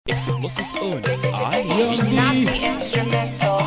Exclusive on علي Not the instrumental.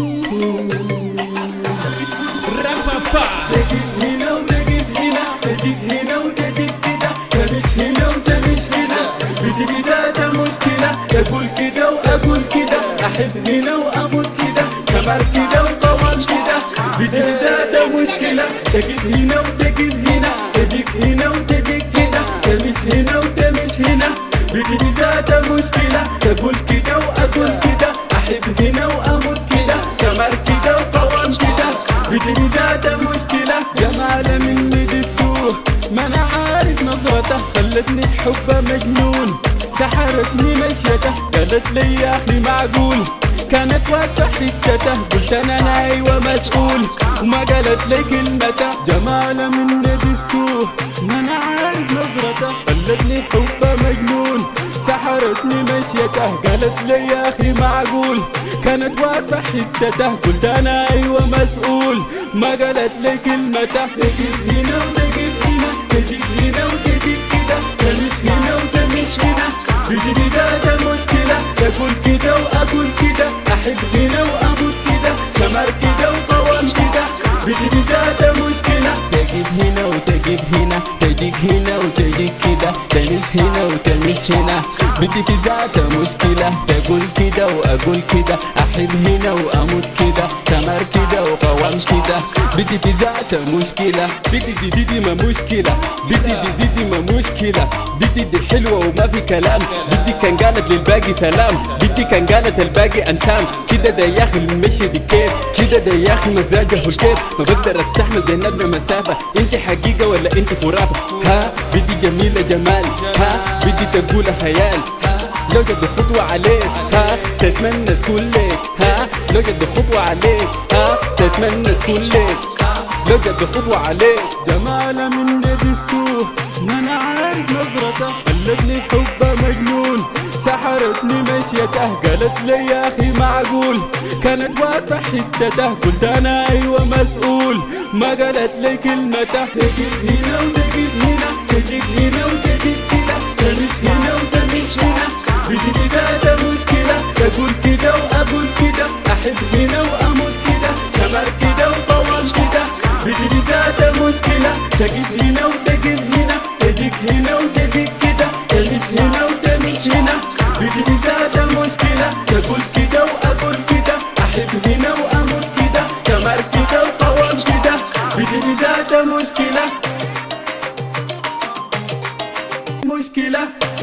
رابابا تجيب هنا وتجيب هنا، تجيب هنا وتجيب كده، تمش هنا وتمش هنا، بدي ذات مشكلة، تقول كده وأقول كده، أحب هنا وأموت كده، كمال كده وطوال كده، بدي ذات مشكلة، تجيب هنا وتجيب هنا، تجيب هنا وتجيب كده، تمش هنا وتمش هنا، بدي ذات مشكلة، تقول كده وأقول كده، أحب هنا وأموت كده، كمال كده وطوال كده، بدي ذات مشكلة. جمالة مني دسوه، ما أنا عارف نظرته، خلتني بحبه مجنون، سحرتني مشيته، قالت لي يا أخي معقول، كانت واقفة حتته، قلت أنا أيوة مسؤول، وما قالت لي كلمته. جمالة مني دسوه، ما أنا عارف نظرته، خلتني بحبه مجنون، سحرتني مشيته، قالت لي يا أخي معقول، كانت واقفة حتته، قلت أنا أيوة مسؤول، ما قالت لي كلمته. تجيب هنا وتجيب هنا، تجيب هنا وتجيب كده، تمش هنا وتمش هنا، بدي ذات مشكلة، تقول كده وأقول كده، أحب هنا وأموت كده، سمر كده وقوام كده، بدي ذات مشكلة. تجيب هنا وتجيب هنا، تجيب هنا وتجيب كده، تمش هنا وتمش هنا، بدي في ذات مشكلة، تقول كده وأقول كده، أحب هنا وأموت كده، سمر كده وقوام كده، بدي في ذات مشكلة. بدي ما مشكلة، بدي ما مشكلة، بدي حلوة وما في كلام، بدي كان قالت للباقي سلام، بدي كان قالت الباقي أنسام، كده ده يا أخي المشي دي كيف، كده ده يا أخي مزاجه الكيف، ما بقدر استحمل بيناتنا مسافة، انت حقيقة ولا انت خرافة، ها بدي جميلة جمال، ها بدي تقول خيال، لو جد خطوة عليك، ها تتمنى تكون ليك، ها لو جد خطوة عليك، ها تتمنى تكون ليك، لو جد خطوة عليك. جمالة من يد السوق، ما أنا عارف نظرته، خلتني حبه مجنون، سحرتني مشيته، قالت لي يا أخي معقول، كانت واقفة حتته، قلت أنا أيوة مسؤول، ما قالت لي كلمته. تجيب هنا وتجيب هنا، تجيب هنا وتجيب كده، تمش هنا وتمش هنا، بدي ذات مشكلة، تقول كده وأقول كده، أحب هنا وأموت كده، سمر كده وطوال كده، بدي ذات مشكلة. تجيب هنا وتجيب هنا، تجيب هنا وتجيب كده، تمش هنا وتمش هنا، بدي ذات مشكلة، تقول كده وأقول كده، أحب هنا وأموت كده، سمر كده وطوال كده، بدي ذات مشكلة. مشكلة.